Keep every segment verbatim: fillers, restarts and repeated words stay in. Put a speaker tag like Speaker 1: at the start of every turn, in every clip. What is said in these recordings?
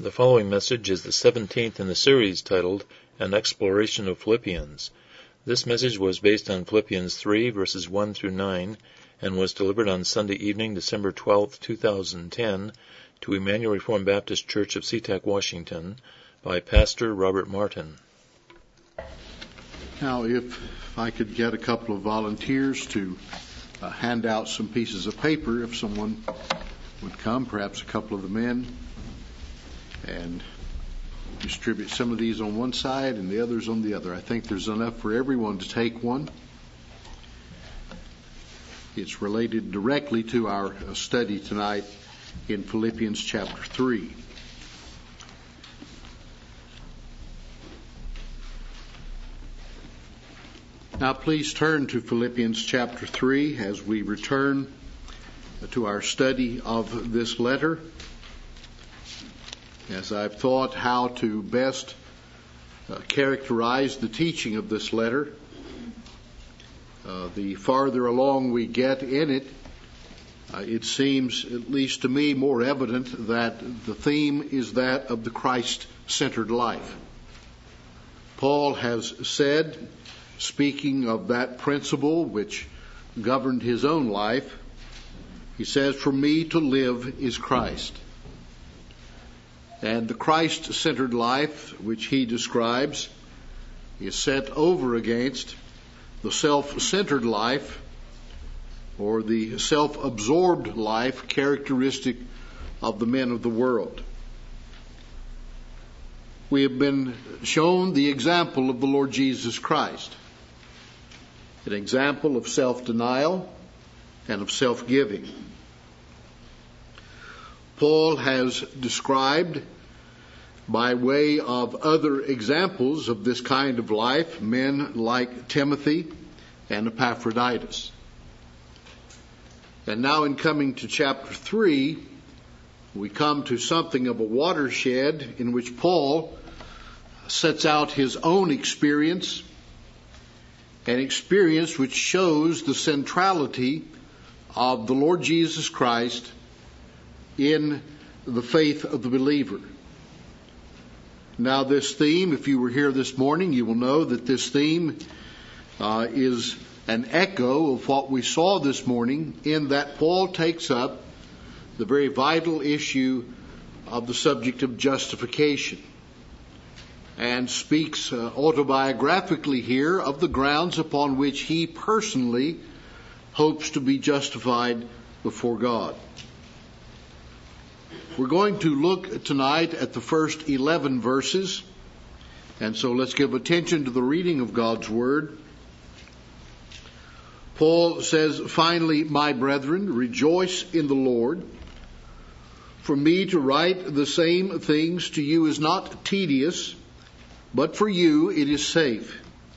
Speaker 1: The following message is the seventeenth in the series titled An Exploration of Philippians. This message was based on Philippians three, verses one through nine, and was delivered on Sunday evening, December twelfth, two thousand ten, to Emmanuel Reformed Baptist Church of SeaTac, Washington, by Pastor Robert Martin.
Speaker 2: Now, if I could get a couple of volunteers to uh, hand out some pieces of paper, if someone would come, perhaps a couple of the men, and distribute some of these on one side and the others on the other. I think there's enough for everyone to take one. It's related directly to our study tonight in Philippians chapter three. Now please turn to Philippians chapter three as we return to our study of this letter. As I've thought how to best uh, characterize the teaching of this letter, uh, the farther along we get in it, uh, it seems, at least to me, more evident that the theme is that of the Christ-centered life. Paul has said, speaking of that principle which governed his own life, he says, "For me to live is Christ." And the Christ-centered life, which he describes, is set over against the self-centered life, or the self-absorbed life characteristic of the men of the world. We have been shown the example of the Lord Jesus Christ, an example of self-denial and of self-giving. Paul has described, by way of other examples of this kind of life, men like Timothy and Epaphroditus. And now in coming to chapter three, we come to something of a watershed in which Paul sets out his own experience, an experience which shows the centrality of the Lord Jesus Christ in the faith of the believer. Now this theme, if you were here this morning, you will know that this theme uh, is an echo of what we saw this morning, in that Paul takes up the very vital issue of the subject of justification, and speaks uh, autobiographically here of the grounds upon which he personally hopes to be justified before God. We're going to look tonight at the first eleven verses, and so let's give attention to the reading of God's Word. Paul says, "Finally, my brethren, rejoice in the Lord. For me to write the same things to you is not tedious, but for you it is safe.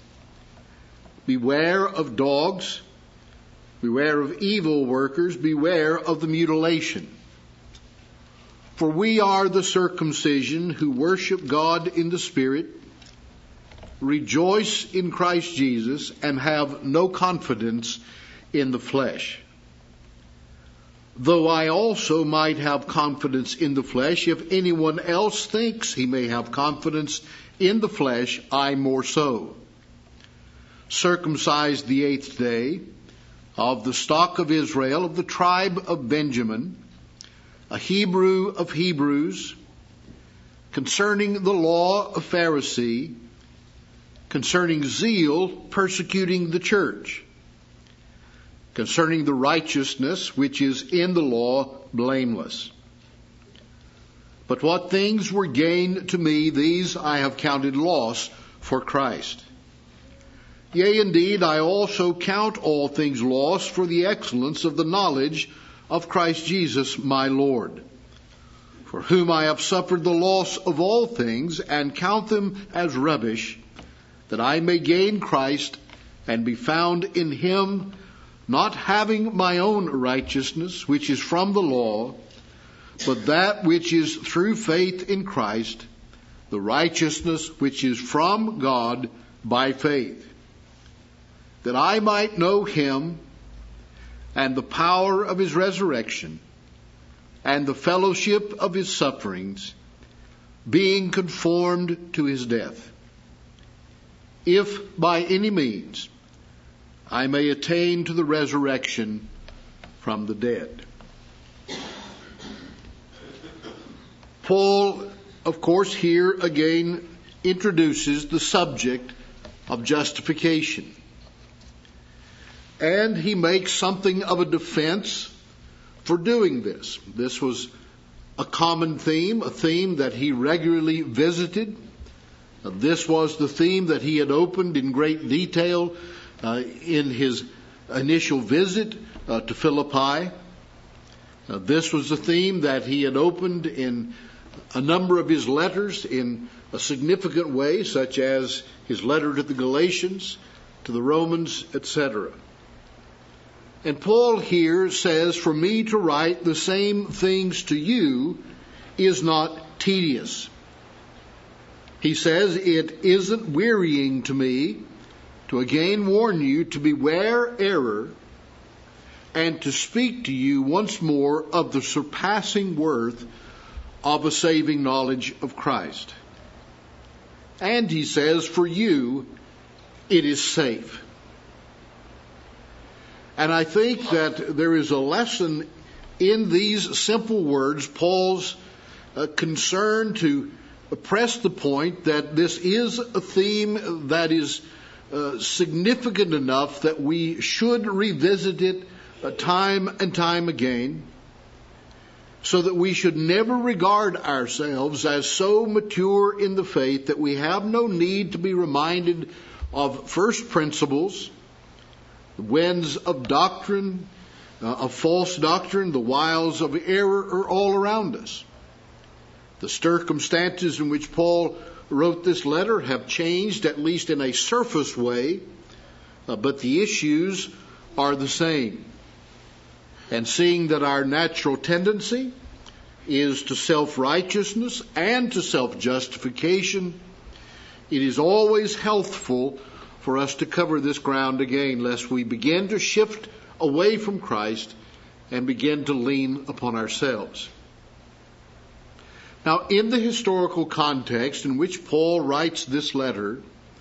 Speaker 2: Beware of dogs, beware of evil workers, beware of the mutilation. For we are the circumcision who worship God in the Spirit, rejoice in Christ Jesus, and have no confidence in the flesh. Though I also might have confidence in the flesh, if anyone else thinks he may have confidence in the flesh, I more so. Circumcised the eighth day, of the stock of Israel, of the tribe of Benjamin, a Hebrew of Hebrews, concerning the law of Pharisee, concerning zeal, persecuting the church, concerning the righteousness which is in the law, blameless. But what things were gain to me, these I have counted loss for Christ. Yea, indeed, I also count all things lost for the excellence of the knowledge of Christ Jesus my Lord, for whom I have suffered the loss of all things, and count them as rubbish, that I may gain Christ, and be found in him, not having my own righteousness, which is from the law, but that which is through faith in Christ, the righteousness which is from God by faith, that I might know him, and the power of his resurrection, and the fellowship of his sufferings, being conformed to his death, if by any means I may attain to the resurrection from the dead. Paul, of course, here again introduces the subject of justification. And he makes something of a defense for doing this. This was a common theme, a theme that he regularly visited. This was the theme that he had opened in great detail uh, in his initial visit uh, to Philippi. Uh, this was the theme that he had opened in a number of his letters in a significant way, such as his letter to the Galatians, to the Romans, et cetera. And Paul here says, for me to write the same things to you is not tedious. He says, it isn't wearying to me to again warn you to beware error and to speak to you once more of the surpassing worth of a saving knowledge of Christ. And he says, for you, it is safe. And I think that there is a lesson in these simple words, Paul's uh, concern to press the point that this is a theme that is uh, significant enough that we should revisit it uh, time and time again, so that we should never regard ourselves as so mature in the faith that we have no need to be reminded of first principles, the winds of doctrine, uh, of false doctrine, the wiles of error are all around us. The circumstances in which Paul wrote this letter have changed, at least in a surface way, uh, but the issues are the same. And seeing that our natural tendency is to self-righteousness and to self-justification, it is always healthful for us to cover this ground again, lest we begin to shift away from Christ and begin to lean upon ourselves. Now, in the historical context in which Paul writes this letter,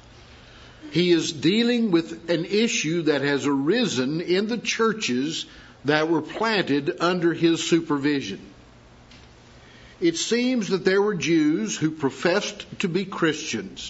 Speaker 2: he is dealing with an issue that has arisen in the churches that were planted under his supervision. It seems that there were Jews who professed to be Christians,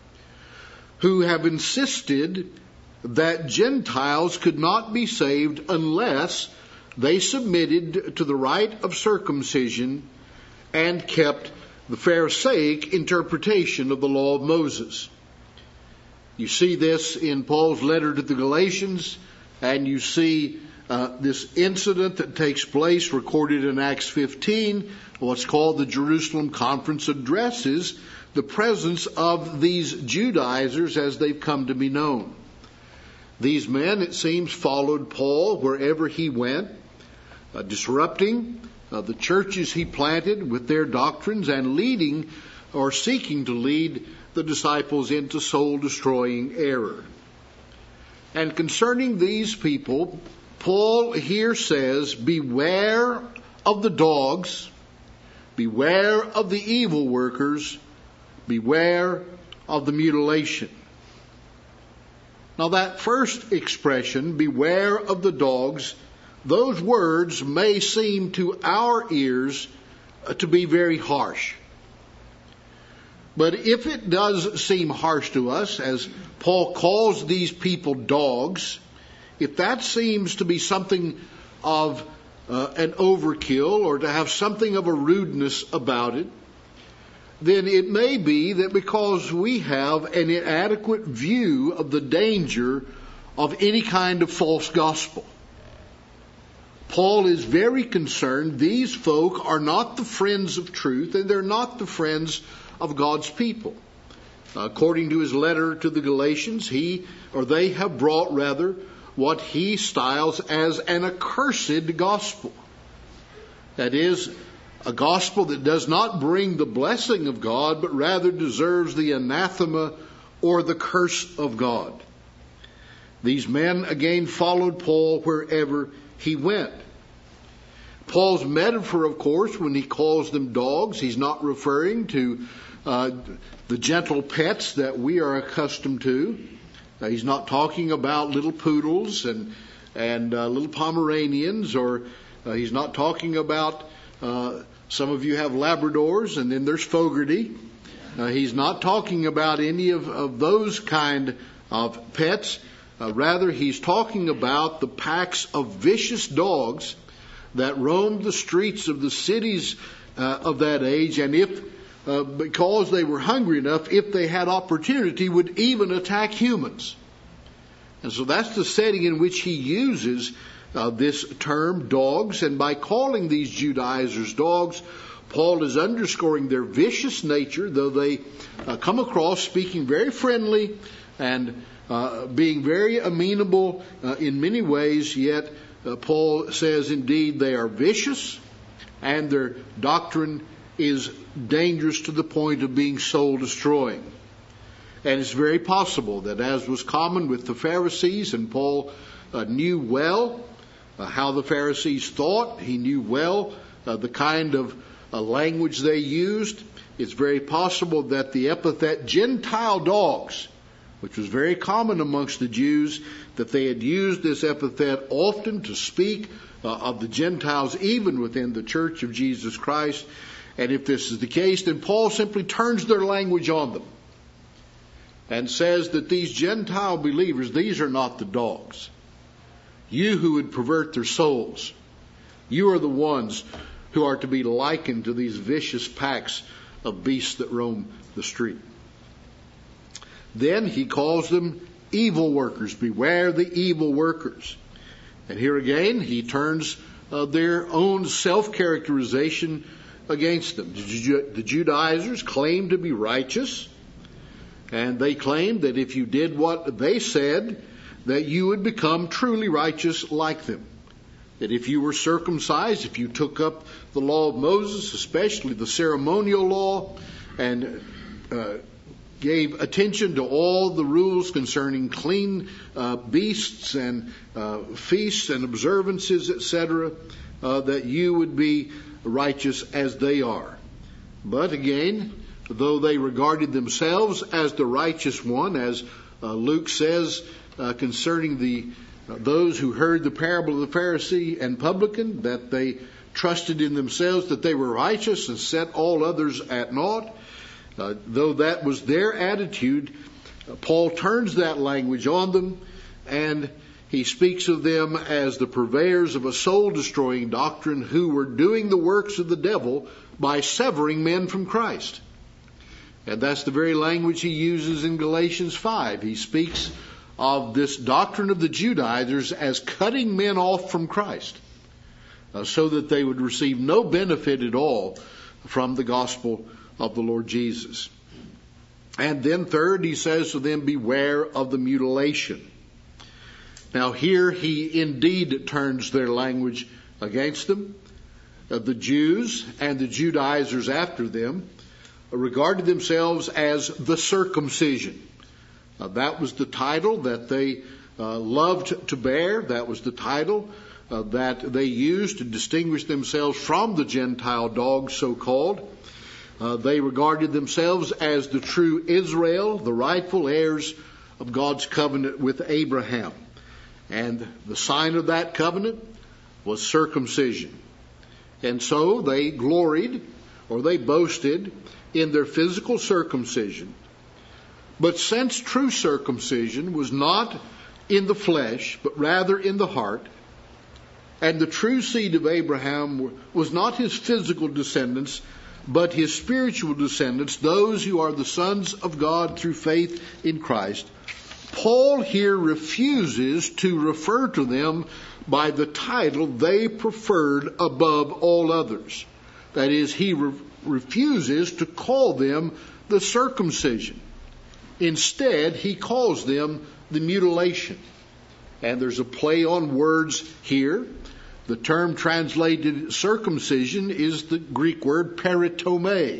Speaker 2: who have insisted that Gentiles could not be saved unless they submitted to the rite of circumcision and kept the Pharisaic interpretation of the law of Moses. You see this in Paul's letter to the Galatians, and you see uh, this incident that takes place recorded in Acts fifteen, what's called the Jerusalem Conference addresses the presence of these Judaizers as they've come to be known. These men, it seems, followed Paul wherever he went, uh, disrupting uh, the churches he planted with their doctrines and leading or seeking to lead the disciples into soul-destroying error. And concerning these people, Paul here says, beware of the dogs, beware of the evil workers, beware of the mutilation. Now that first expression, beware of the dogs, those words may seem to our ears to be very harsh. But if it does seem harsh to us, as Paul calls these people dogs, if that seems to be something of uh, an overkill or to have something of a rudeness about it, then it may be that because we have an inadequate view of the danger of any kind of false gospel. Paul is very concerned these folk are not the friends of truth, and they're not the friends of God's people. According to his letter to the Galatians, he or they have brought rather what he styles as an accursed gospel. That is, a gospel that does not bring the blessing of God, but rather deserves the anathema or the curse of God. These men again followed Paul wherever he went. Paul's metaphor, of course, when he calls them dogs, he's not referring to uh, the gentle pets that we are accustomed to. Uh, he's not talking about little poodles and and uh, little Pomeranians, or uh, he's not talking about, uh, some of you have Labradors, and then there's Fogarty. Uh, he's not talking about any of, of those kind of pets. Uh, rather, he's talking about the packs of vicious dogs that roamed the streets of the cities uh, of that age, and if, uh, because they were hungry enough, if they had opportunity, would even attack humans. And so that's the setting in which he uses uh, this term, dogs. And by calling these Judaizers dogs, Paul is underscoring their vicious nature, though they uh, come across speaking very friendly and uh, being very amenable uh, in many ways, yet uh, Paul says indeed they are vicious and their doctrine is dangerous to the point of being soul-destroying. And it's very possible that, as was common with the Pharisees, and Paul uh, knew well uh, how the Pharisees thought, he knew well uh, the kind of uh, language they used, it's very possible that the epithet Gentile dogs, which was very common amongst the Jews, that they had used this epithet often to speak uh, of the Gentiles, even within the Church of Jesus Christ. And if this is the case, then Paul simply turns their language on them and says that these Gentile believers, these are not the dogs. You who would pervert their souls, you are the ones who are to be likened to these vicious packs of beasts that roam the street. Then he calls them evil workers. Beware the evil workers. And here again, he turns uh, their own self-characterization against them. The Judaizers claim to be righteous, and they claimed that if you did what they said, that you would become truly righteous like them. That if you were circumcised, if you took up the law of Moses, especially the ceremonial law, and uh, gave attention to all the rules concerning clean uh, beasts and uh, feasts and observances, et cetera, uh, that you would be righteous as they are. But again, though they regarded themselves as the righteous one, as uh, Luke says uh, concerning the uh, those who heard the parable of the Pharisee and publican, that they trusted in themselves that they were righteous and set all others at naught, uh, though that was their attitude, uh, Paul turns that language on them, and he speaks of them as the purveyors of a soul-destroying doctrine who were doing the works of the devil by severing men from Christ. And that's the very language he uses in Galatians five. He speaks of this doctrine of the Judaizers as cutting men off from Christ, uh, so that they would receive no benefit at all from the gospel of the Lord Jesus. And then third, he says to them, beware of the mutilation. Now here he indeed turns their language against them. Uh, the Jews and the Judaizers after them regarded themselves as the circumcision. Uh, that was the title that they uh, loved to bear. That was the title uh, that they used to distinguish themselves from the Gentile dogs, so-called. Uh, they regarded themselves as the true Israel, the rightful heirs of God's covenant with Abraham. And the sign of that covenant was circumcision. And so they gloried, or they boasted, in their physical circumcision. But since true circumcision was not in the flesh, but rather in the heart, and the true seed of Abraham was not his physical descendants, but his spiritual descendants, those who are the sons of God through faith in Christ, Paul here refuses to refer to them by the title they preferred above all others. That is, he re- refuses to call them the circumcision. Instead, he calls them the mutilation. And there's a play on words here. The term translated circumcision is the Greek word peritome,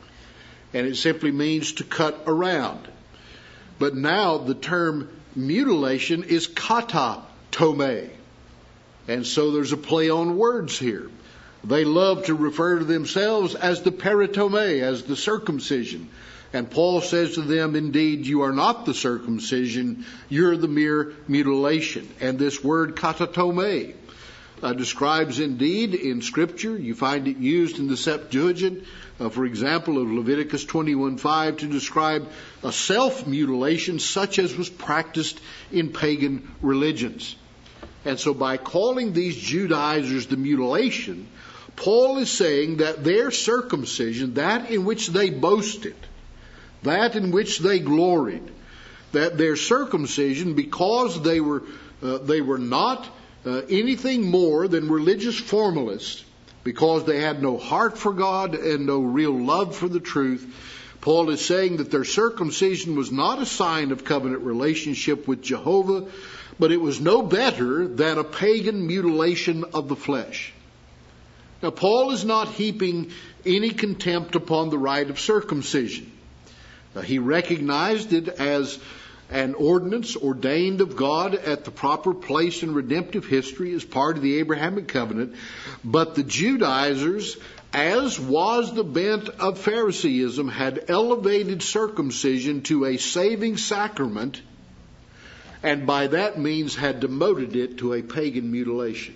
Speaker 2: and it simply means to cut around. But now the term mutilation is katatome. And so there's a play on words here. They love to refer to themselves as the peritome, as the circumcision. And Paul says to them, indeed, you are not the circumcision, you're the mere mutilation. And this word katatome uh, describes indeed in Scripture, you find it used in the Septuagint, uh, for example, of Leviticus twenty-one five, to describe a self-mutilation such as was practiced in pagan religions. And so by calling these Judaizers the mutilation, Paul is saying that their circumcision, that in which they boasted, that in which they gloried, that their circumcision, because they were uh, they were not uh, anything more than religious formalists, because they had no heart for God and no real love for the truth, Paul is saying that their circumcision was not a sign of covenant relationship with Jehovah, but it was no better than a pagan mutilation of the flesh. Now, Paul is not heaping any contempt upon the rite of circumcision. Uh, he recognized it as an ordinance ordained of God at the proper place in redemptive history as part of the Abrahamic covenant. But the Judaizers, as was the bent of Phariseeism, had elevated circumcision to a saving sacrament, and by that means had demoted it to a pagan mutilation.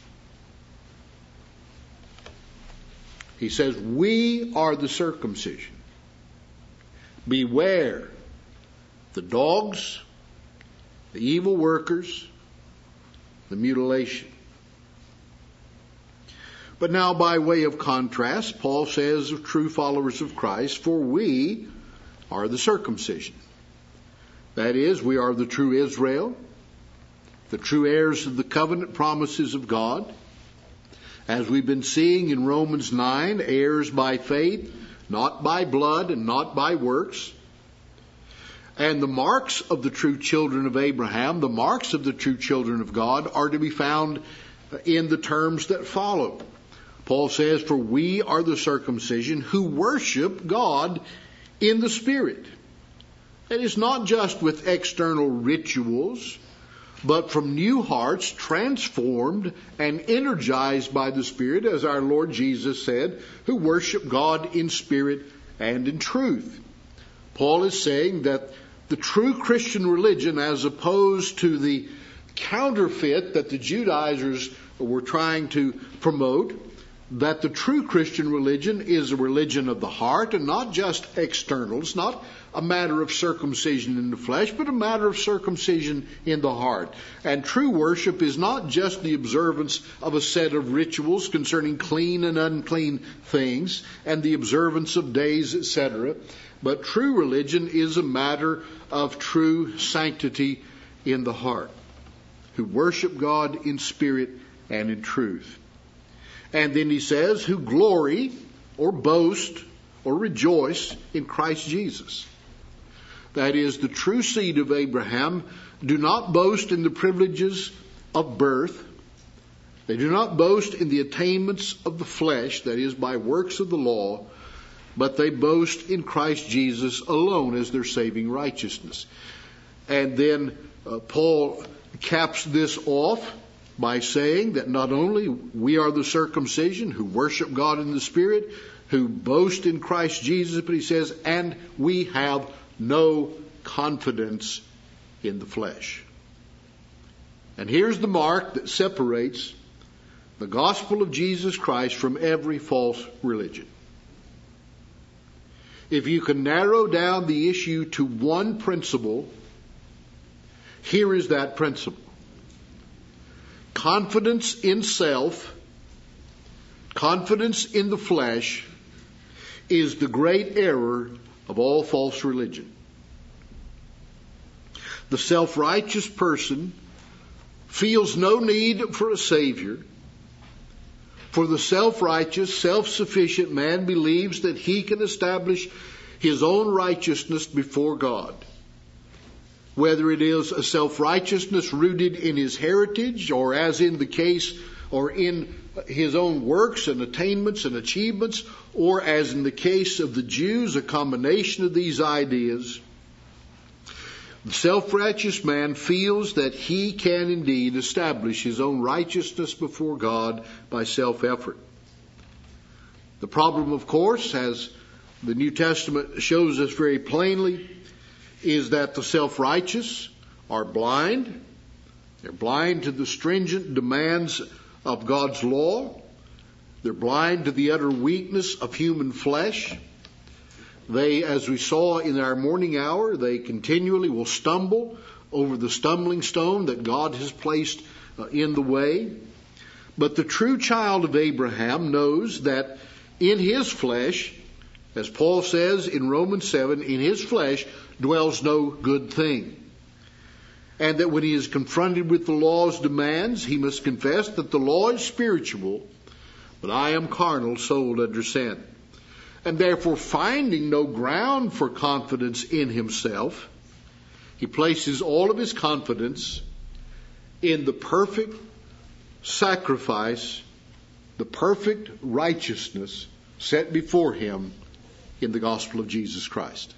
Speaker 2: He says, we are the circumcision. Beware the dogs, the evil workers, the mutilation. But now, by way of contrast, Paul says of true followers of Christ, for we are the circumcision. That is, we are the true Israel, the true heirs of the covenant promises of God. As we've been seeing in Romans nine, heirs by faith, not by blood and not by works. And the marks of the true children of Abraham, the marks of the true children of God, are to be found in the terms that follow. Paul says, for we are the circumcision who worship God in the Spirit. It is not just with external rituals, but from new hearts transformed and energized by the Spirit, as our Lord Jesus said, who worship God in spirit and in truth. Paul is saying that the true Christian religion, as opposed to the counterfeit that the Judaizers were trying to promote, that the true Christian religion is a religion of the heart and not just external. It's not a matter of circumcision in the flesh, but a matter of circumcision in the heart. And true worship is not just the observance of a set of rituals concerning clean and unclean things and the observance of days, et cetera. But true religion is a matter of true sanctity in the heart, who worship God in spirit and in truth. And then he says, who glory or boast or rejoice in Christ Jesus. That is, the true seed of Abraham do not boast in the privileges of birth. They do not boast in the attainments of the flesh, that is, by works of the law, but they boast in Christ Jesus alone as their saving righteousness. And then uh, Paul caps this off by saying that not only we are the circumcision who worship God in the Spirit, who boast in Christ Jesus, but he says, and we have no confidence in the flesh. And here's the mark that separates the gospel of Jesus Christ from every false religion. If you can narrow down the issue to one principle, here is that principle. Confidence in self, confidence in the flesh, is the great error of all false religion. The self-righteous person feels no need for a Savior, for the self-righteous, self-sufficient man believes that he can establish his own righteousness before God. Whether it is a self-righteousness rooted in his heritage, or as in the case, or in his own works and attainments and achievements, or as in the case of the Jews, a combination of these ideas, the self-righteous man feels that he can indeed establish his own righteousness before God by self-effort. The problem, of course, as the New Testament shows us very plainly, is that the self-righteous are blind. They're blind to the stringent demands of God's law. They're blind to the utter weakness of human flesh. They, as we saw in our morning hour, they continually will stumble over the stumbling stone that God has placed uh, in the way. But the true child of Abraham knows that in his flesh, as Paul says in Romans seven, in his flesh dwells no good thing. And that when he is confronted with the law's demands, he must confess that the law is spiritual, but I am carnal, sold under sin. And therefore, finding no ground for confidence in himself, he places all of his confidence in the perfect sacrifice, the perfect righteousness set before him in the gospel of Jesus Christ.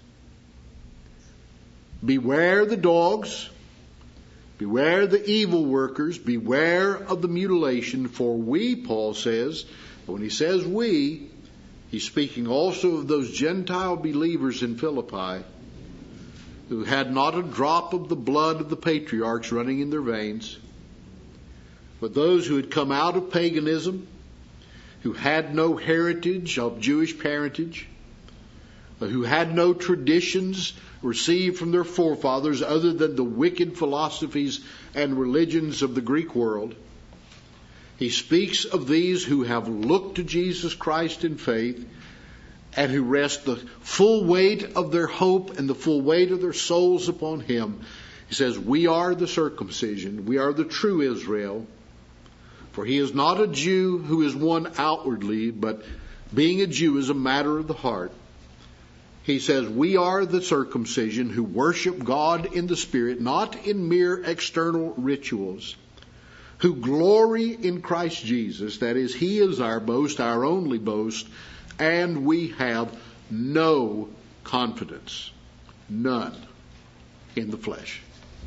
Speaker 2: Beware the dogs, beware the evil workers, beware of the mutilation, for we, Paul says, when he says we, he's speaking also of those Gentile believers in Philippi who had not a drop of the blood of the patriarchs running in their veins, but those who had come out of paganism, who had no heritage of Jewish parentage, who had no traditions received from their forefathers other than the wicked philosophies and religions of the Greek world. He speaks of these who have looked to Jesus Christ in faith and who rest the full weight of their hope and the full weight of their souls upon him. He says, we are the circumcision, we are the true Israel. For he is not a Jew who is one outwardly, but being a Jew is a matter of the heart. He says, we are the circumcision who worship God in the Spirit, not in mere external rituals, who glory in Christ Jesus. That is, he is our boast, our only boast, and we have no confidence, none, in the flesh.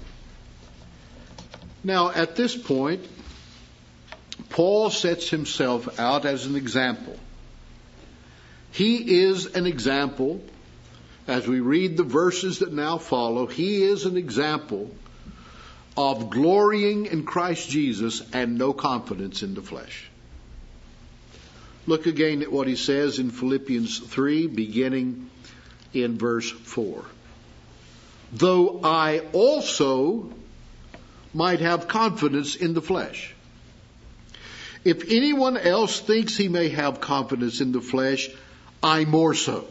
Speaker 2: Now, at this point, Paul sets himself out as an example. He is an example. As we read the verses that now follow, he is an example of glorying in Christ Jesus and no confidence in the flesh. Look again at what he says in Philippians three, beginning in verse four. Though I also might have confidence in the flesh. If anyone else thinks he may have confidence in the flesh, I more so.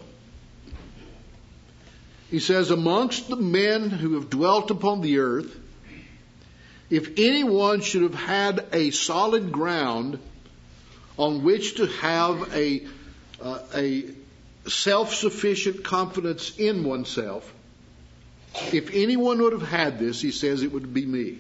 Speaker 2: He says, amongst the men who have dwelt upon the earth, if anyone should have had a solid ground on which to have a, uh, a self-sufficient confidence in oneself, if anyone would have had this, he says, it would be me.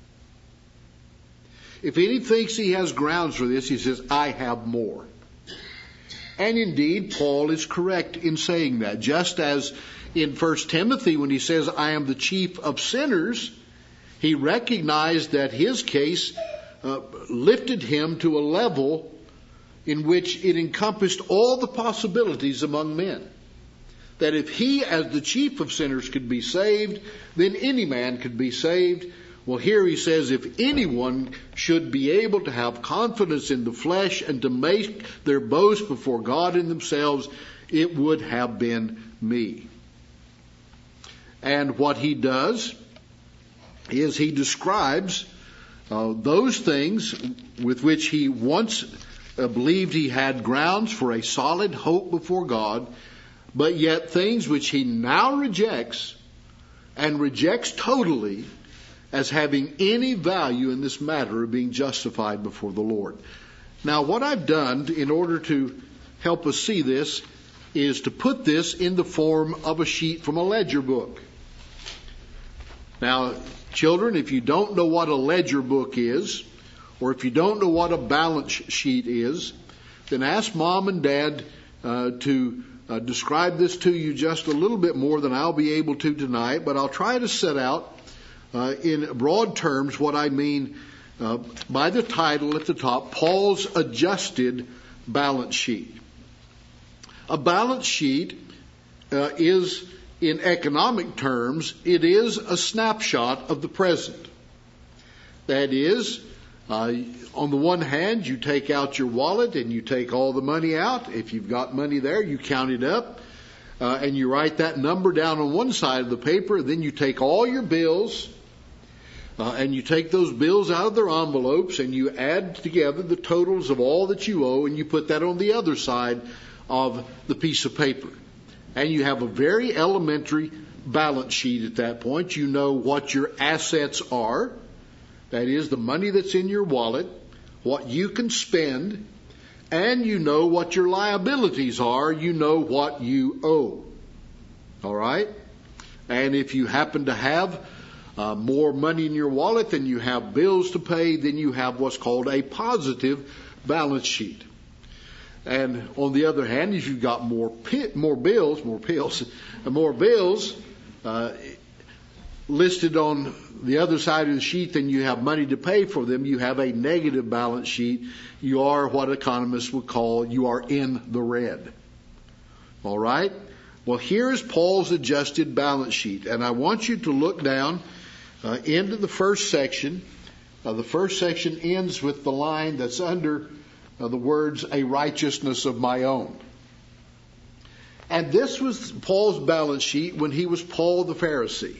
Speaker 2: If any thinks he has grounds for this, he says, I have more. And indeed, Paul is correct in saying that. Just as in First Timothy, when he says, I am the chief of sinners, he recognized that his case uh, lifted him to a level in which it encompassed all the possibilities among men. That if he, as the chief of sinners, could be saved, then any man could be saved. Well, here he says, if anyone should be able to have confidence in the flesh and to make their boast before God in themselves, it would have been me. And what he does is he describes uh, those things with which he once uh, believed he had grounds for a solid hope before God, but yet things which he now rejects, and rejects totally, as having any value in this matter of being justified before the Lord. Now, what I've done in order to help us see this is to put this in the form of a sheet from a ledger book. Now, children, if you don't know what a ledger book is, or if you don't know what a balance sheet is, then ask Mom and Dad uh, to uh, describe this to you just a little bit more than I'll be able to tonight, but I'll try to set out uh, in broad terms what I mean uh, by the title at the top, Paul's Adjusted Balance Sheet. A balance sheet uh, is, in economic terms, it is a snapshot of the present. That is, uh, on the one hand, you take out your wallet and you take all the money out. If you've got money there, you count it up. Uh, and you write that number down on one side of the paper. Then you take all your bills, uh, and you take those bills out of their envelopes, and you add together the totals of all that you owe, and you put that on the other side of the piece of paper. And you have a very elementary balance sheet at that point. You know what your assets are. That is, the money that's in your wallet, what you can spend, and you know what your liabilities are. You know what you owe. All right? And if you happen to have uh, more money in your wallet than you have bills to pay, then you have what's called a positive balance sheet. And on the other hand, if you've got more pi- more bills, more pills, more bills uh, listed on the other side of the sheet than you have money to pay for them, you have a negative balance sheet. You are what economists would call, you are in the red. All right? Well, here is Paul's adjusted balance sheet. And I want you to look down uh, into the first section. Uh, the first section ends with the line that's under uh, the words, a righteousness of my own. And this was Paul's balance sheet when he was Paul the Pharisee.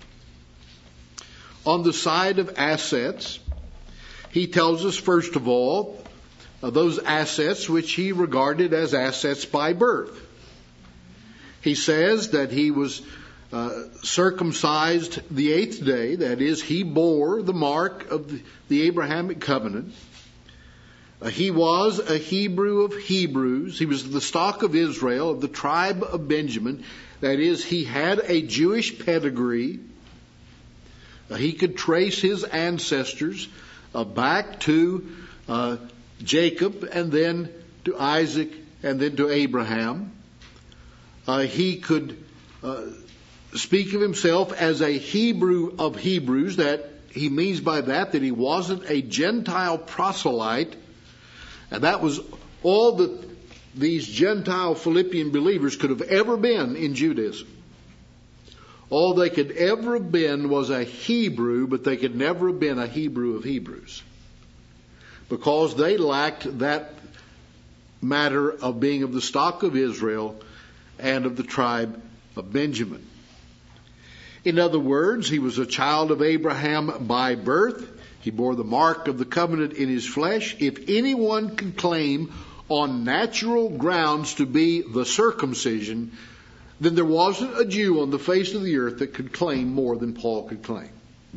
Speaker 2: On the side of assets, he tells us, first of all, uh, those assets which he regarded as assets by birth. He says that he was uh, circumcised the eighth day. That is, he bore the mark of the, the Abrahamic covenant. Uh, he was a Hebrew of Hebrews. He was the stock of Israel, of the tribe of Benjamin. That is, he had a Jewish pedigree. Uh, he could trace his ancestors uh, back to uh, Jacob, and then to Isaac, and then to Abraham. Uh, he could uh, speak of himself as a Hebrew of Hebrews. That he means by that that he wasn't a Gentile proselyte, and that was all that these Gentile Philippian believers could have ever been in Judaism. All they could ever have been was a Hebrew, but they could never have been a Hebrew of Hebrews, because they lacked that matter of being of the stock of Israel and of the tribe of Benjamin. In other words, he was a child of Abraham by birth. He bore the mark of the covenant in his flesh. If anyone can claim on natural grounds to be the circumcision, then there wasn't a Jew on the face of the earth that could claim more than Paul could claim.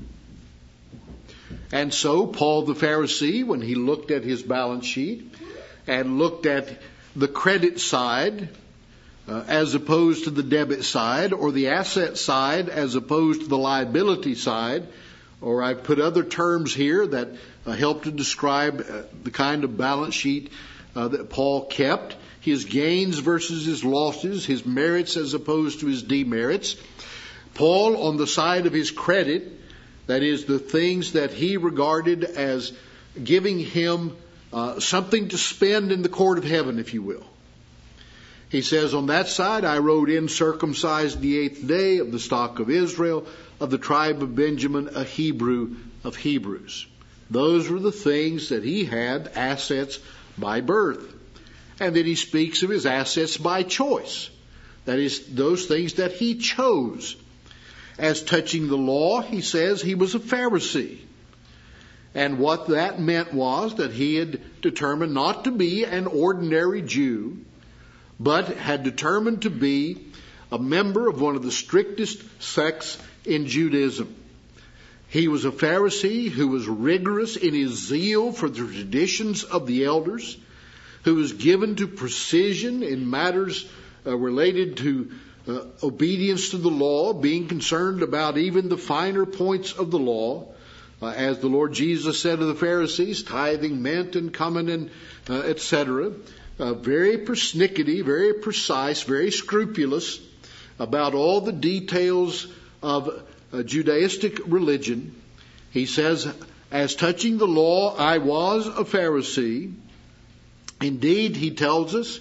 Speaker 2: And so Paul the Pharisee, when he looked at his balance sheet and looked at the credit side uh, as opposed to the debit side, or the asset side as opposed to the liability side, or I put other terms here that uh, help to describe uh, the kind of balance sheet uh, that Paul kept, his gains versus his losses, his merits as opposed to his demerits. Paul, on the side of his credit, that is, the things that he regarded as giving him uh, something to spend in the court of heaven, if you will. He says, on that side, I wrote in, circumcised the eighth day, of the stock of Israel, of the tribe of Benjamin, a Hebrew of Hebrews. Those were the things that he had, assets by birth. And then he speaks of his assets by choice. That is, those things that he chose. As touching the law, he says he was a Pharisee. And what that meant was that he had determined not to be an ordinary Jew, but had determined to be a member of one of the strictest sects in Judaism. He was a Pharisee who was rigorous in his zeal for the traditions of the elders, who was given to precision in matters uh, related to uh, obedience to the law, being concerned about even the finer points of the law. Uh, as the Lord Jesus said to the Pharisees, tithing, mint, and cumin, and uh, et cetera. Uh, very persnickety, very precise, very scrupulous about all the details of uh, Judaistic religion. He says, as touching the law, I was a Pharisee. Indeed, he tells us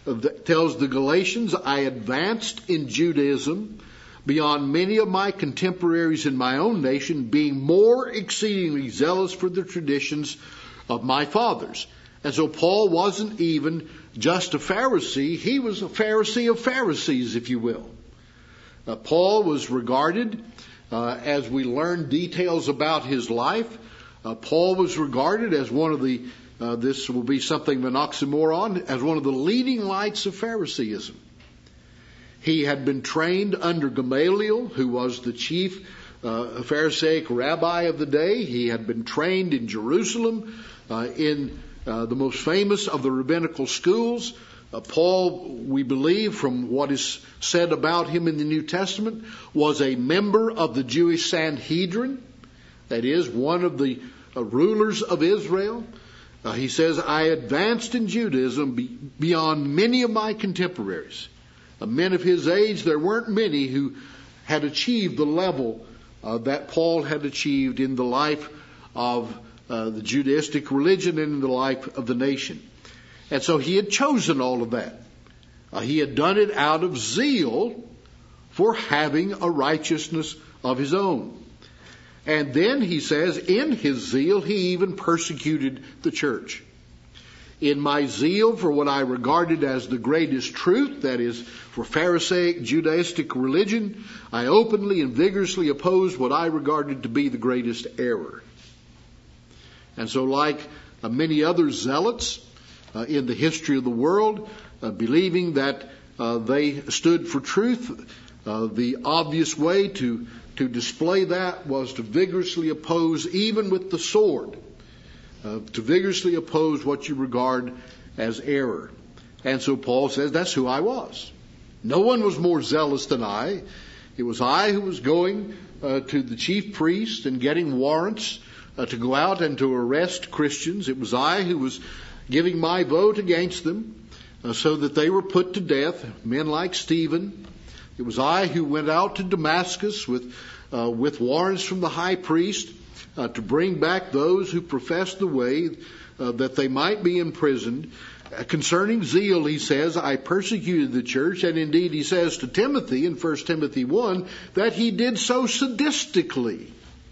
Speaker 2: that tells the Galatians, I advanced in Judaism beyond many of my contemporaries in my own nation, being more exceedingly zealous for the traditions of my fathers. And so Paul wasn't even just a Pharisee. He was a Pharisee of Pharisees, if you will. Uh, Paul was regarded, uh, as we learn details about his life, uh, Paul was regarded as one of the, uh, this will be something of an oxymoron, as one of the leading lights of Phariseeism. He had been trained under Gamaliel, who was the chief uh, Pharisaic rabbi of the day. He had been trained in Jerusalem uh, in uh, the most famous of the rabbinical schools. Uh, Paul, we believe from what is said about him in the New Testament, was a member of the Jewish Sanhedrin, that is, one of the uh, rulers of Israel. Uh, he says, I advanced in Judaism be- beyond many of my contemporaries. Uh, men of his age, there weren't many who had achieved the level uh, that Paul had achieved in the life of uh, the Judaistic religion and in the life of the nation. And so he had chosen all of that. Uh, he had done it out of zeal for having a righteousness of his own. And then he says, in his zeal, he even persecuted the church. In my zeal for what I regarded as the greatest truth, that is, for Pharisaic Judaistic religion, I openly and vigorously opposed what I regarded to be the greatest error. And so like uh, many other zealots uh, in the history of the world, uh, believing that uh, they stood for truth, uh, the obvious way to, to display that was to vigorously oppose, even with the sword, Uh, to vigorously oppose what you regard as error. And so Paul says, that's who I was. No one was more zealous than I. It was I who was going uh, to the chief priest and getting warrants uh, to go out and to arrest Christians. It was I who was giving my vote against them uh, so that they were put to death, men like Stephen. It was I who went out to Damascus with, uh, with warrants from the high priest Uh, to bring back those who professed the way uh, that they might be imprisoned. Uh, concerning zeal, he says, I persecuted the church, and indeed he says to Timothy in First Timothy one that he did so sadistically.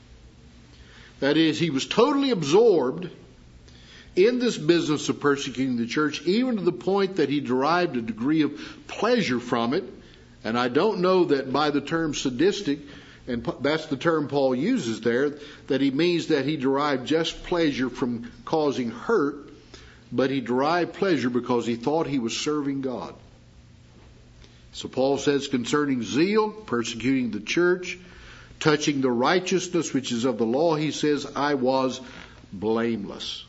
Speaker 2: That is, he was totally absorbed in this business of persecuting the church, even to the point that he derived a degree of pleasure from it. And I don't know that by the term sadistic, and that's the term Paul uses there, that he means that he derived just pleasure from causing hurt, but he derived pleasure because he thought he was serving God. So Paul says concerning zeal, persecuting the church, touching the righteousness which is of the law, he says, I was blameless.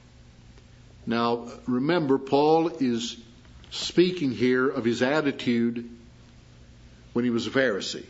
Speaker 2: Now, remember, Paul is speaking here of his attitude when he was a Pharisee.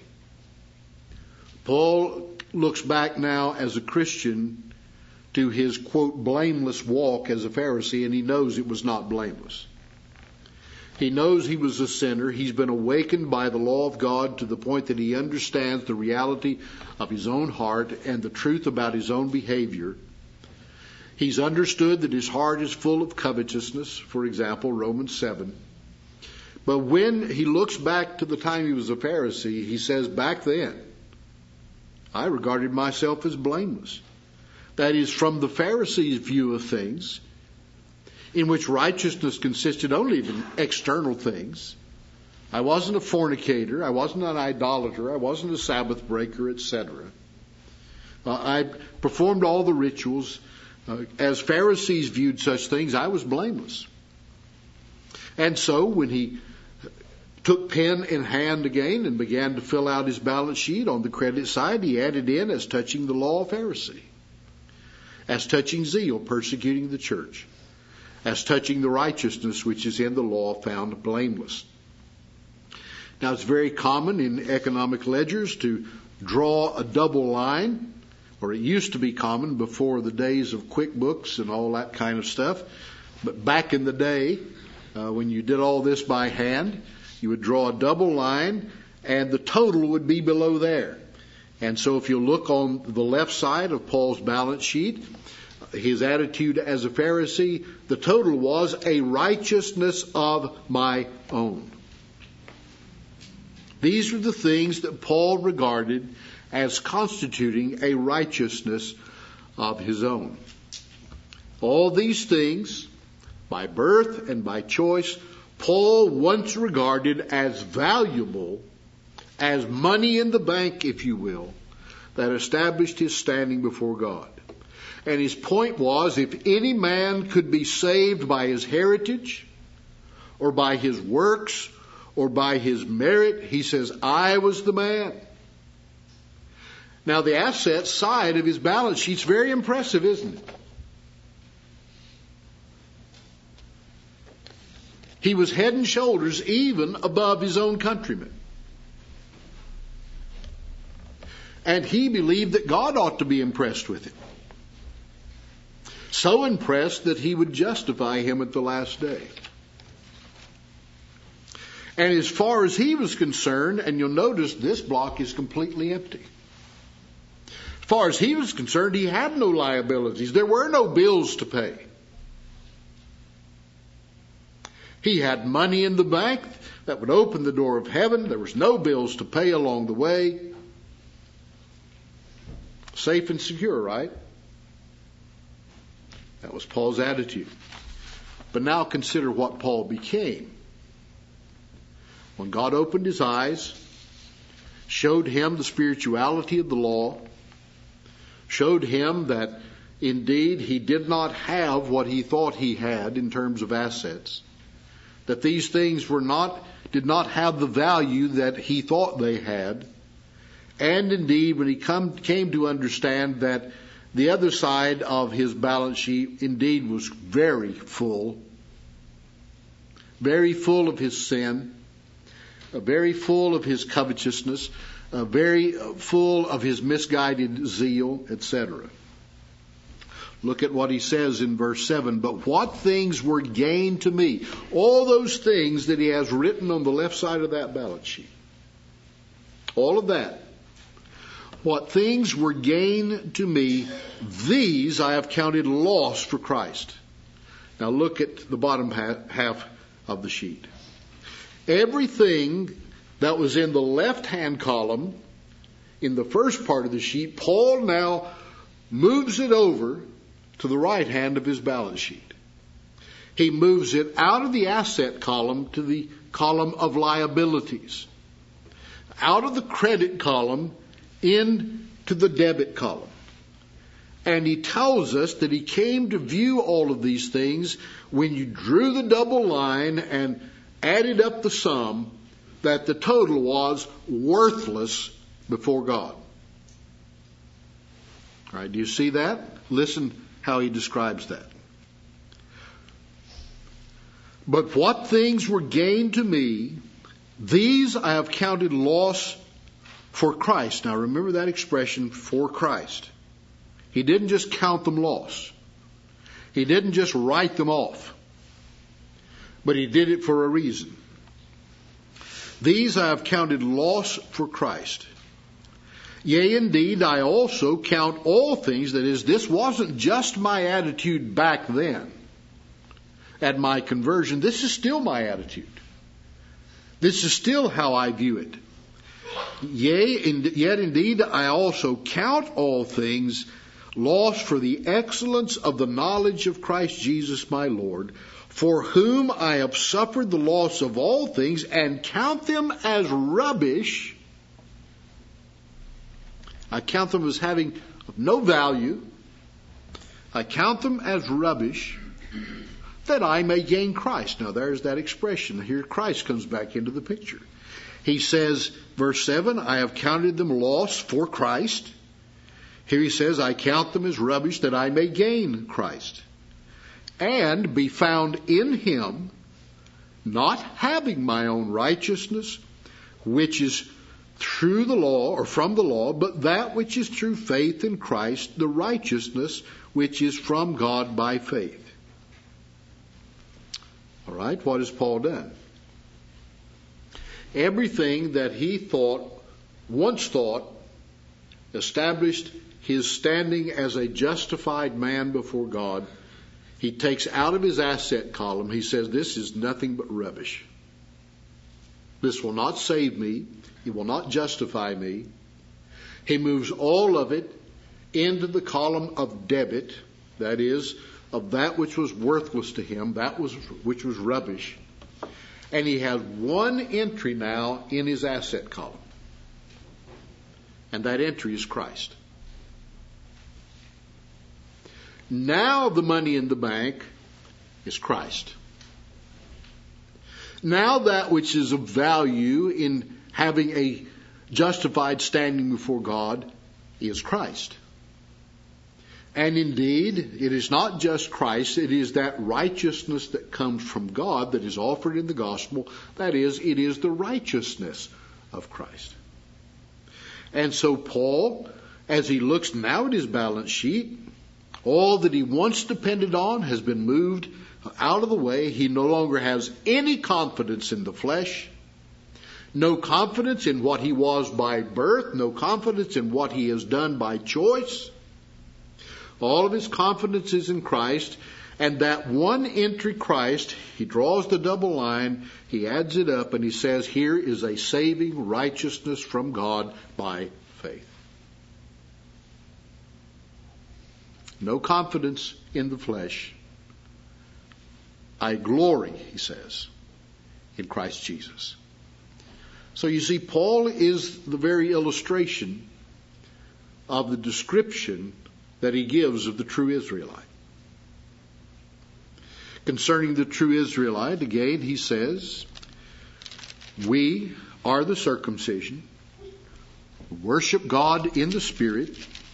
Speaker 2: Paul looks back now as a Christian to his, quote, blameless walk as a Pharisee, and he knows it was not blameless. He knows he was a sinner. He's been awakened by the law of God to the point that he understands the reality of his own heart and the truth about his own behavior. He's understood that his heart is full of covetousness, for example, Romans seven. But when he looks back to the time he was a Pharisee, he says, back then, I regarded myself as blameless. That is, from the Pharisees' view of things, in which righteousness consisted only of external things. I wasn't a fornicator. I wasn't an idolater. I wasn't a Sabbath breaker, et cetera. Uh, I performed all the rituals. Uh, as Pharisees viewed such things, I was blameless. And so when he took pen in hand again and began to fill out his balance sheet on the credit side, he added in as touching the law of Pharisee, as touching zeal, persecuting the church, as touching the righteousness which is in the law, found blameless. Now, it's very common in economic ledgers to draw a double line, or it used to be common before the days of QuickBooks and all that kind of stuff. But back in the day, uh, when you did all this by hand, you would draw a double line, and the total would be below there. And so if you look on the left side of Paul's balance sheet, his attitude as a Pharisee, the total was a righteousness of my own. These were the things that Paul regarded as constituting a righteousness of his own. All these things, by birth and by choice, Paul once regarded as valuable, as money in the bank, if you will, that established his standing before God. And his point was, if any man could be saved by his heritage, or by his works, or by his merit, he says, I was the man. Now the asset side of his balance sheet's very impressive, isn't it? He was head and shoulders even above his own countrymen. And he believed that God ought to be impressed with him. So impressed that he would justify him at the last day. And as far as he was concerned, and you'll notice this block is completely empty. As far as he was concerned, he had no liabilities. There were no bills to pay. He had money in the bank that would open the door of heaven. There was no bills to pay along the way. Safe and secure, right? That was Paul's attitude. But now consider what Paul became. When God opened his eyes, showed him the spirituality of the law, showed him that indeed he did not have what he thought he had in terms of assets, that these things were not, did not have the value that he thought they had, and indeed when he come, came to understand that the other side of his balance sheet indeed was very full, very full of his sin, very full of his covetousness, very full of his misguided zeal, et cetera. Look at what he says in verse seven. But what things were gain to me? All those things that he has written on the left side of that balance sheet. All of that. What things were gain to me, these I have counted loss for Christ. Now look at the bottom half of the sheet. Everything that was in the left-hand column, in the first part of the sheet, Paul now moves it over to the right hand of his balance sheet. He moves it out of the asset column to the column of liabilities. Out of the credit column into the debit column. And he tells us that he came to view all of these things when you drew the double line and added up the sum, that the total was worthless before God. All right, do you see that? Listen how he describes that. But what things were gained to me, these I have counted loss for Christ. Now remember that expression, for Christ. He didn't just count them loss. He didn't just write them off. But he did it for a reason. These I have counted loss for Christ. Yea, indeed, I also count all things. That is, this wasn't just my attitude back then at my conversion. This is still my attitude. This is still how I view it. Yea, yet indeed, I also count all things loss for the excellence of the knowledge of Christ Jesus my Lord, for whom I have suffered the loss of all things, and count them as rubbish. I count them as having no value. I count them as rubbish, that I may gain Christ. Now there's that expression. Here Christ comes back into the picture. He says, verse seven, I have counted them loss for Christ. Here he says, I count them as rubbish that I may gain Christ, and be found in him, not having my own righteousness, which is through the law, or from the law, but that which is through faith in Christ, the righteousness which is from God by faith. All right, what has Paul done? Everything that he thought, once thought, established his standing as a justified man before God, he takes out of his asset column, he says, this is nothing but rubbish. This will not save me. It will not justify me. He moves all of it into the column of debit, that is, of that which was worthless to him, that was which was rubbish. And he has one entry now in his asset column. And that entry is Christ. Now the money in the bank is Christ. Now that which is of value in having a justified standing before God is Christ. And indeed, it is not just Christ, it is that righteousness that comes from God that is offered in the gospel. That is, it is the righteousness of Christ. And so Paul, as he looks now at his balance sheet, all that he once depended on has been moved out of the way. He no longer has any confidence in the flesh, no confidence in what he was by birth, no confidence in what he has done by choice. All of his confidence is in Christ, and that one entry Christ, he draws the double line, he adds it up, and he says, here is a saving righteousness from God by faith. No confidence in the flesh. I glory, he says, in Christ Jesus. So you see, Paul is the very illustration of the description that he gives of the true Israelite. Concerning the true Israelite, again, he says, we are the circumcision, worship God in the Spirit,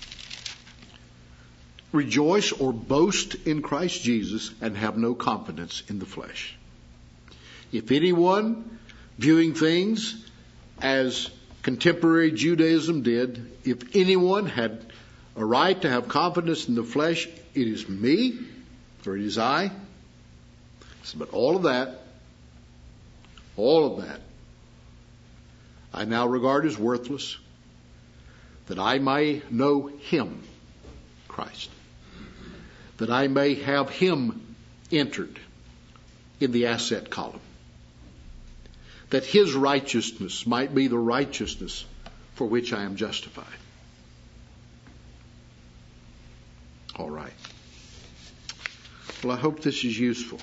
Speaker 2: rejoice or boast in Christ Jesus, and have no confidence in the flesh. If anyone viewing things as contemporary Judaism did, if anyone had a right to have confidence in the flesh, it is me, or it is I. But all of that, all of that, I now regard as worthless, that I may know Him, Christ, that I may have Him entered in the asset column, that His righteousness might be the righteousness for which I am justified. All right. Well, I hope this is useful.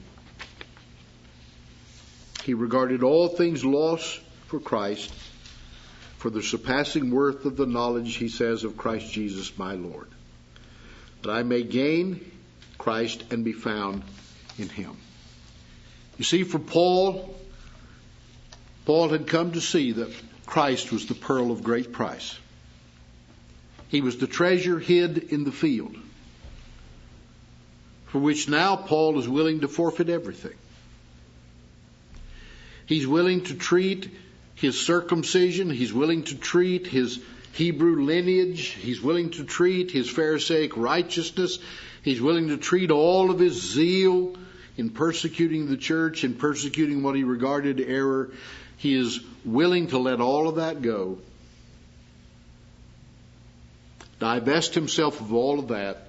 Speaker 2: He regarded all things lost for Christ, for the surpassing worth of the knowledge, he says, of Christ Jesus my Lord, that I may gain Christ and be found in Him. You see, for Paul, Paul had come to see that Christ was the pearl of great price. He was the treasure hid in the field, for which now Paul is willing to forfeit everything. He's willing to treat his circumcision. He's willing to treat his Hebrew lineage. He's willing to treat his Pharisaic righteousness. He's willing to treat all of his zeal in persecuting the church and persecuting what he regarded error. He is willing to let all of that go, divest himself of all of that,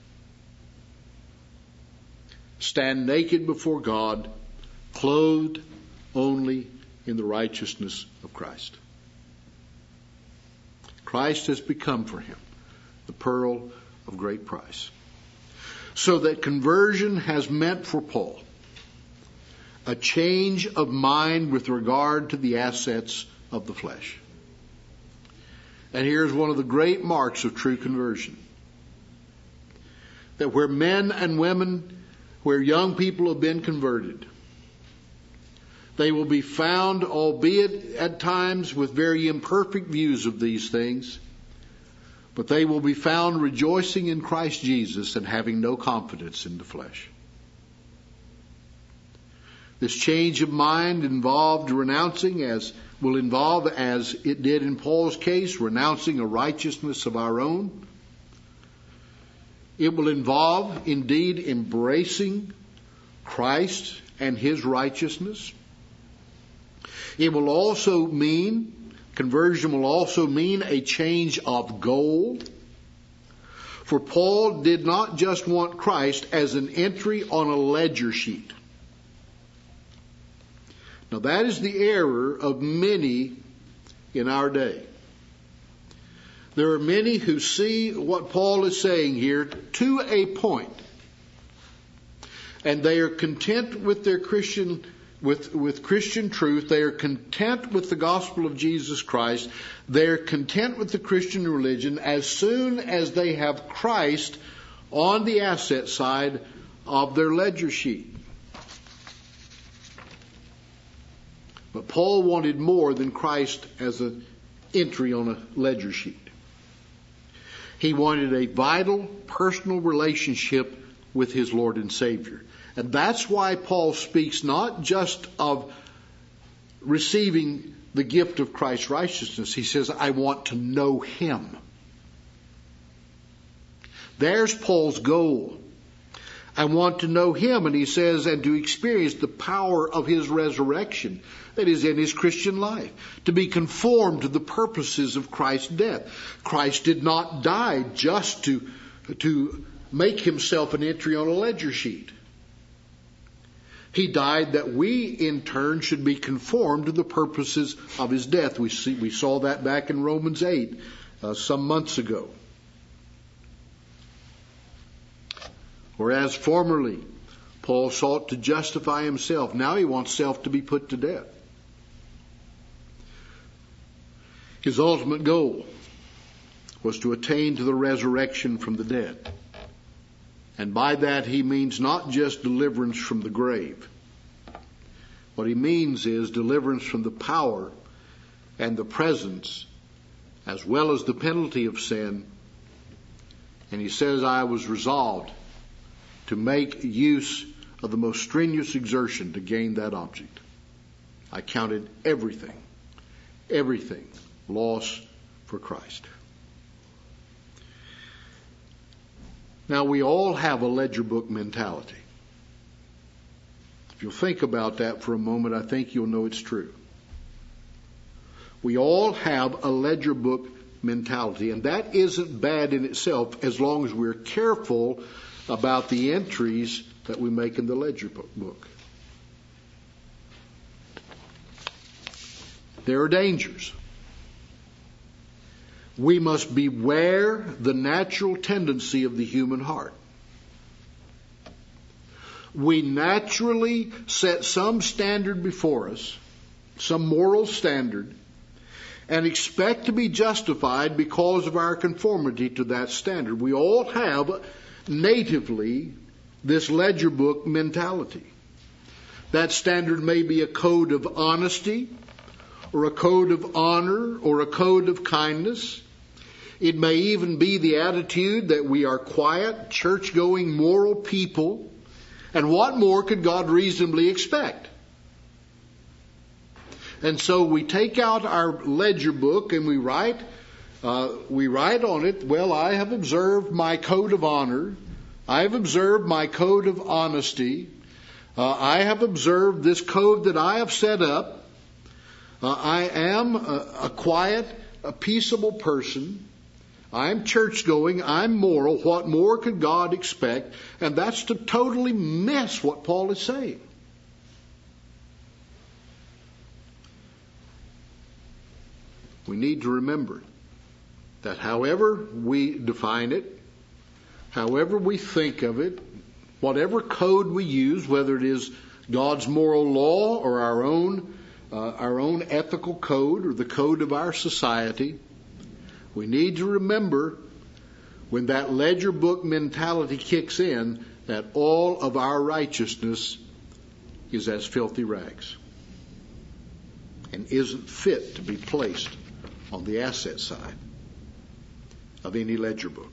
Speaker 2: stand naked before God, clothed only in the righteousness of Christ. Christ has become for him the pearl of great price. So that conversion has meant for Paul a change of mind with regard to the assets of the flesh. And here's one of the great marks of true conversion. That where men and women, where young people have been converted, they will be found, albeit at times with very imperfect views of these things, but they will be found rejoicing in Christ Jesus and having no confidence in the flesh. This change of mind involved renouncing, as will involve, as it did in Paul's case, renouncing a righteousness of our own. It will involve, indeed, embracing Christ and His righteousness. It will also mean, conversion will also mean a change of goal. For Paul did not just want Christ as an entry on a ledger sheet. Now that is the error of many in our day. There are many who see what Paul is saying here to a point, and they are content with their Christian with with Christian truth. They are content with the gospel of Jesus Christ. They are content with the Christian religion as soon as they have Christ on the asset side of their ledger sheet. But Paul wanted more than Christ as an entry on a ledger sheet. He wanted a vital, personal relationship with his Lord and Savior. And that's why Paul speaks not just of receiving the gift of Christ's righteousness. He says, I want to know Him. There's Paul's goal. I want to know Him, and he says, and to experience the power of His resurrection that is in his Christian life, to be conformed to the purposes of Christ's death. Christ did not die just to, to make Himself an entry on a ledger sheet. He died that we, in turn, should be conformed to the purposes of His death. We see, we saw that back in Romans eight uh, some months ago. Whereas formerly, Paul sought to justify himself. Now he wants self to be put to death. His ultimate goal was to attain to the resurrection from the dead. And by that he means not just deliverance from the grave. What he means is deliverance from the power and the presence as well as the penalty of sin. And he says, I was resolved to make use of the most strenuous exertion to gain that object. I counted everything, everything loss for Christ. Now, we all have a ledger book mentality. If you'll think about that for a moment, I think you'll know it's true. We all have a ledger book mentality, and that isn't bad in itself as long as we're careful about the entries that we make in the ledger book. There are dangers. We must beware the natural tendency of the human heart. We naturally set some standard before us, some moral standard, and expect to be justified because of our conformity to that standard. We all have natively this ledger book mentality. That standard may be a code of honesty, or a code of honor, or a code of kindness. It may even be the attitude that we are quiet, church-going, moral people. And what more could God reasonably expect? And so we take out our ledger book and we write, uh, we write on it, well, I have observed my code of honor. I have observed my code of honesty. Uh, I have observed this code that I have set up. Uh, I am a, a quiet, a peaceable person. I'm church-going. I'm moral. What more could God expect? And that's to totally miss what Paul is saying. We need to remember that however we define it, however we think of it, whatever code we use, whether it is God's moral law or our own, uh, our own ethical code or the code of our society, we need to remember when that ledger book mentality kicks in that all of our righteousness is as filthy rags and isn't fit to be placed on the asset side of any ledger book.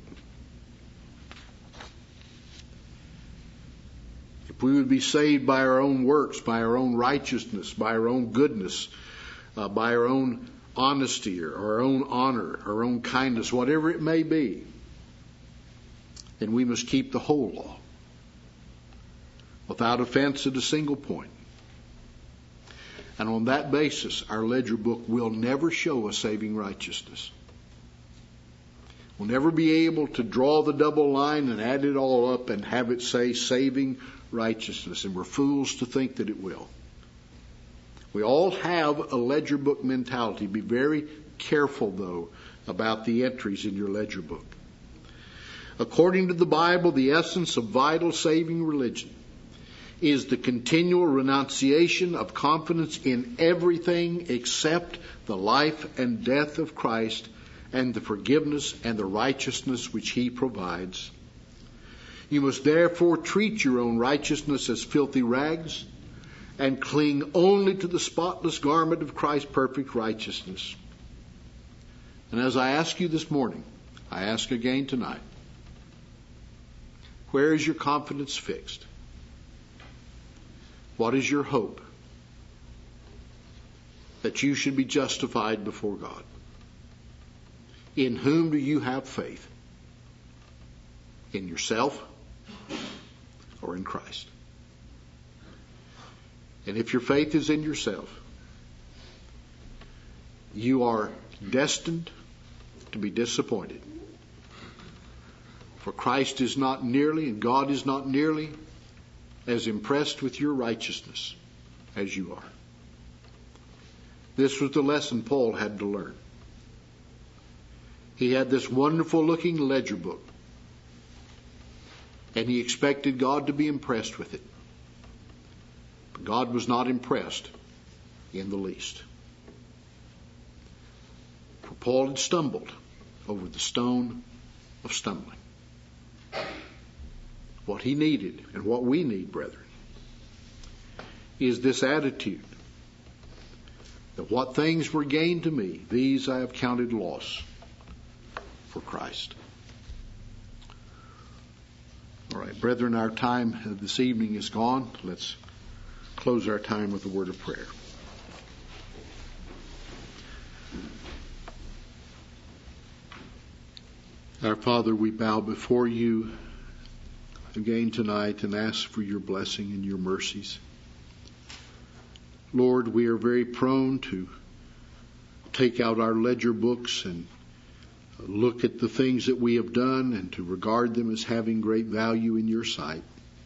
Speaker 2: If we would be saved by our own works, by our own righteousness, by our own goodness, uh, by our own honesty or our own honor, our own kindness, whatever it may be, then we must keep the whole law without offense at a single point. And on that basis, our ledger book will never show a saving righteousness. We'll never be able to draw the double line and add it all up and have it say saving righteousness, and we're fools to think that it will. We all have a ledger book mentality. Be very careful, though, about the entries in your ledger book. According to the Bible, the essence of vital saving religion is the continual renunciation of confidence in everything except the life and death of Christ and the forgiveness and the righteousness which He provides. You must therefore treat your own righteousness as filthy rags and cling only to the spotless garment of Christ's perfect righteousness. And as I ask you this morning, I ask again tonight, where is your confidence fixed? What is your hope? That you should be justified before God. In whom do you have faith? In yourself or in Christ? And if your faith is in yourself, you are destined to be disappointed. For Christ is not nearly, and God is not nearly as impressed with your righteousness as you are. This was the lesson Paul had to learn. He had this wonderful looking ledger book, and he expected God to be impressed with it. But God was not impressed in the least. For Paul had stumbled over the stone of stumbling. What he needed, and what we need, brethren, is this attitude that what things were gained to me, these I have counted loss for Christ. All right, brethren, our time this evening is gone. Let's close our time with a word of prayer. Our Father, we bow before you again tonight and ask for your blessing and your mercies. Lord, we are very prone to take out our ledger books and look at the things that we have done and to regard them as having great value in your sight.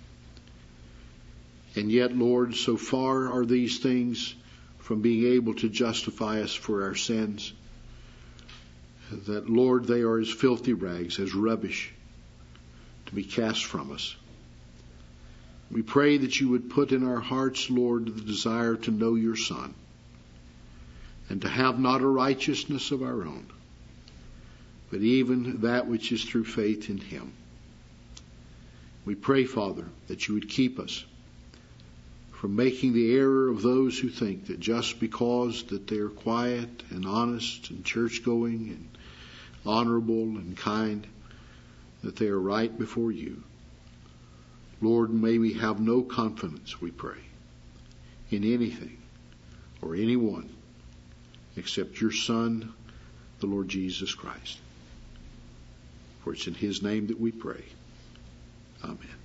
Speaker 2: And yet, Lord, so far are these things from being able to justify us for our sins that, Lord, they are as filthy rags, as rubbish, to be cast from us. We pray that you would put in our hearts, Lord, the desire to know your Son and to have not a righteousness of our own, but even that which is through faith in him. We pray, Father, that you would keep us from making the error of those who think that just because that they are quiet and honest and church-going and honorable and kind, that they are right before you. Lord, may we have no confidence, we pray, in anything or anyone except your Son, the Lord Jesus Christ. For it's in his name that we pray. Amen.